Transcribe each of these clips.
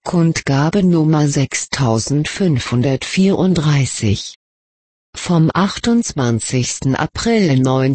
Kundgabe Nummer 6534 vom 28. April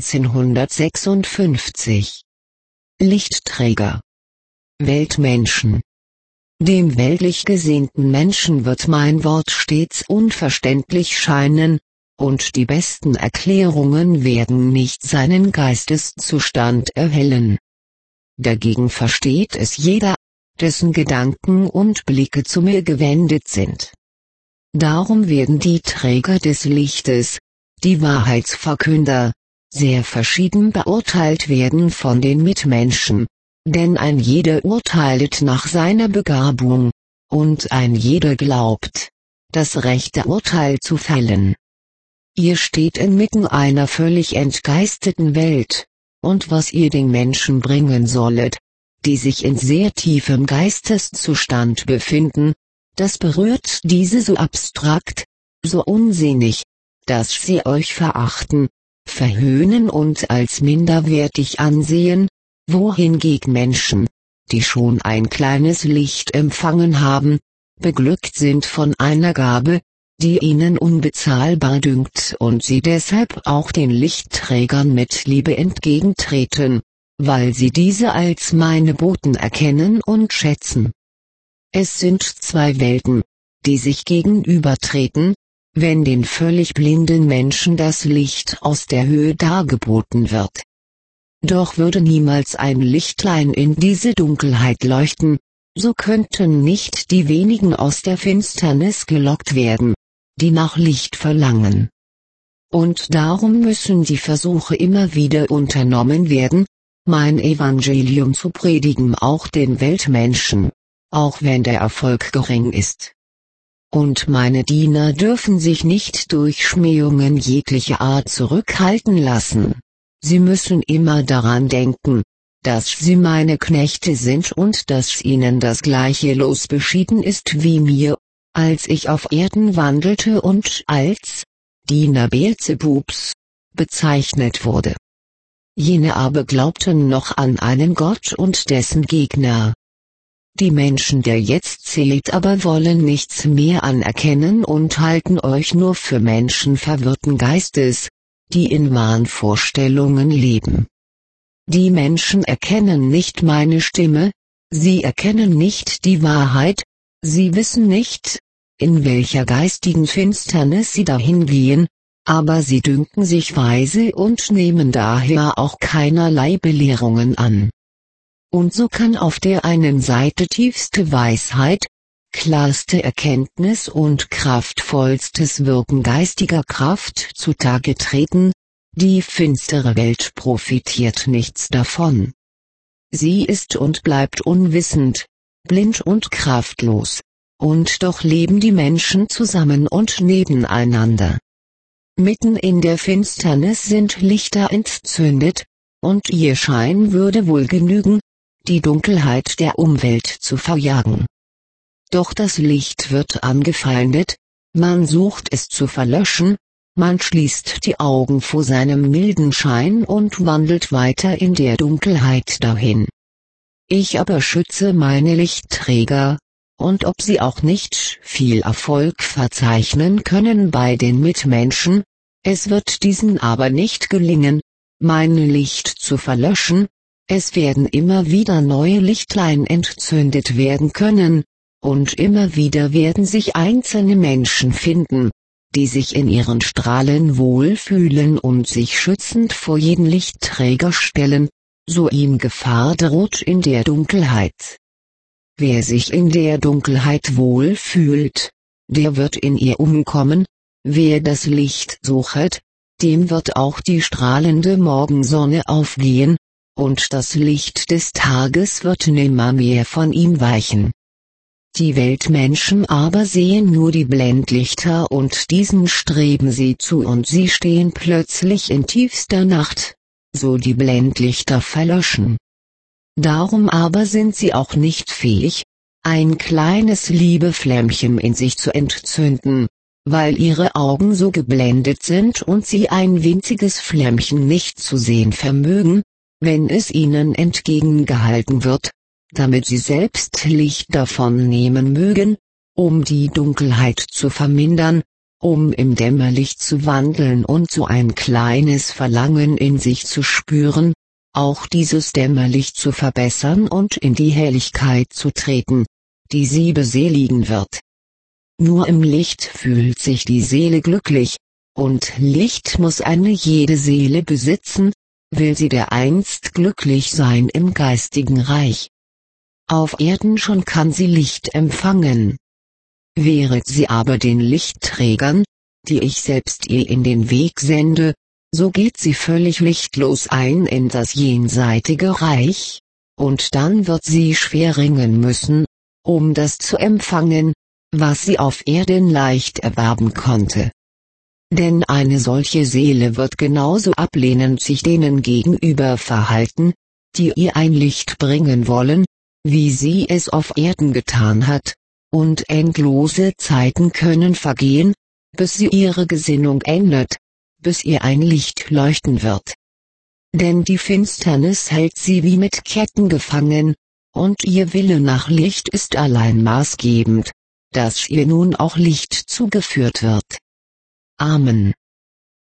1956. Lichtträger. Weltmenschen. Dem weltlich gesinnten Menschen wird mein Wort stets unverständlich scheinen, und die besten Erklärungen werden nicht seinen Geisteszustand erhellen. Dagegen versteht es jeder, dessen Gedanken und Blicke zu mir gewendet sind. Darum werden die Träger des Lichtes, die Wahrheitsverkünder, sehr verschieden beurteilt werden von den Mitmenschen, denn ein jeder urteilet nach seiner Begabung, und ein jeder glaubt, das rechte Urteil zu fällen. Ihr steht inmitten einer völlig entgeisteten Welt, und was ihr den Menschen bringen sollet, die sich in sehr tiefem Geisteszustand befinden, das berührt diese so abstrakt, so unsinnig, dass sie euch verachten, verhöhnen und als minderwertig ansehen, wohingegen Menschen, die schon ein kleines Licht empfangen haben, beglückt sind von einer Gabe, die ihnen unbezahlbar dünkt und sie deshalb auch den Lichtträgern mit Liebe entgegentreten, weil sie diese als meine Boten erkennen und schätzen. Es sind zwei Welten, die sich gegenübertreten, wenn den völlig blinden Menschen das Licht aus der Höhe dargeboten wird. Doch würde niemals ein Lichtlein in diese Dunkelheit leuchten, so könnten nicht die wenigen aus der Finsternis gelockt werden, die nach Licht verlangen. Und darum müssen die Versuche immer wieder unternommen werden, mein Evangelium zu predigen auch den Weltmenschen, auch wenn der Erfolg gering ist. Und meine Diener dürfen sich nicht durch Schmähungen jeglicher Art zurückhalten lassen. Sie müssen immer daran denken, dass sie meine Knechte sind und dass ihnen das gleiche Los beschieden ist wie mir, als ich auf Erden wandelte und als Diener Beelzebubs bezeichnet wurde. Jene aber glaubten noch an einen Gott und dessen Gegner. Die Menschen der Jetztzeit aber wollen nichts mehr anerkennen und halten euch nur für Menschen verwirrten Geistes, die in Wahnvorstellungen leben. Die Menschen erkennen nicht meine Stimme, sie erkennen nicht die Wahrheit, sie wissen nicht, in welcher geistigen Finsternis sie dahingehen, aber sie dünken sich weise und nehmen daher auch keinerlei Belehrungen an. Und so kann auf der einen Seite tiefste Weisheit, klarste Erkenntnis und kraftvollstes Wirken geistiger Kraft zutage treten, die finstere Welt profitiert nichts davon. Sie ist und bleibt unwissend, blind und kraftlos, und doch leben die Menschen zusammen und nebeneinander. Mitten in der Finsternis sind Lichter entzündet, und ihr Schein würde wohl genügen, die Dunkelheit der Umwelt zu verjagen. Doch das Licht wird angefeindet, man sucht es zu verlöschen, man schließt die Augen vor seinem milden Schein und wandelt weiter in der Dunkelheit dahin. Ich aber schütze meine Lichtträger, und ob sie auch nicht viel Erfolg verzeichnen können bei den Mitmenschen, es wird diesen aber nicht gelingen, mein Licht zu verlöschen, es werden immer wieder neue Lichtlein entzündet werden können, und immer wieder werden sich einzelne Menschen finden, die sich in ihren Strahlen wohlfühlen und sich schützend vor jeden Lichtträger stellen, so ihm Gefahr droht in der Dunkelheit. Wer sich in der Dunkelheit wohlfühlt, der wird in ihr umkommen, wer das Licht suchet, dem wird auch die strahlende Morgensonne aufgehen, und das Licht des Tages wird nimmermehr von ihm weichen. Die Weltmenschen aber sehen nur die Blendlichter und diesen streben sie zu und sie stehen plötzlich in tiefster Nacht, so die Blendlichter verlöschen. Darum aber sind sie auch nicht fähig, ein kleines Liebeflämmchen in sich zu entzünden, weil ihre Augen so geblendet sind und sie ein winziges Flämmchen nicht zu sehen vermögen, wenn es ihnen entgegengehalten wird, damit sie selbst Licht davon nehmen mögen, um die Dunkelheit zu vermindern, um im Dämmerlicht zu wandeln und so ein kleines Verlangen in sich zu spüren, auch dieses Dämmerlicht zu verbessern und in die Helligkeit zu treten, die sie beseligen wird. Nur im Licht fühlt sich die Seele glücklich, und Licht muss eine jede Seele besitzen, will sie dereinst glücklich sein im geistigen Reich. Auf Erden schon kann sie Licht empfangen. Wehret sie aber den Lichtträgern, die ich selbst ihr in den Weg sende, so geht sie völlig lichtlos ein in das jenseitige Reich, und dann wird sie schwer ringen müssen, um das zu empfangen, was sie auf Erden leicht erwerben konnte. Denn eine solche Seele wird genauso ablehnend sich denen gegenüber verhalten, die ihr ein Licht bringen wollen, wie sie es auf Erden getan hat, und endlose Zeiten können vergehen, bis sie ihre Gesinnung ändert, bis ihr ein Licht leuchten wird. Denn die Finsternis hält sie wie mit Ketten gefangen, und ihr Wille nach Licht ist allein maßgebend, dass ihr nun auch Licht zugeführt wird. Amen.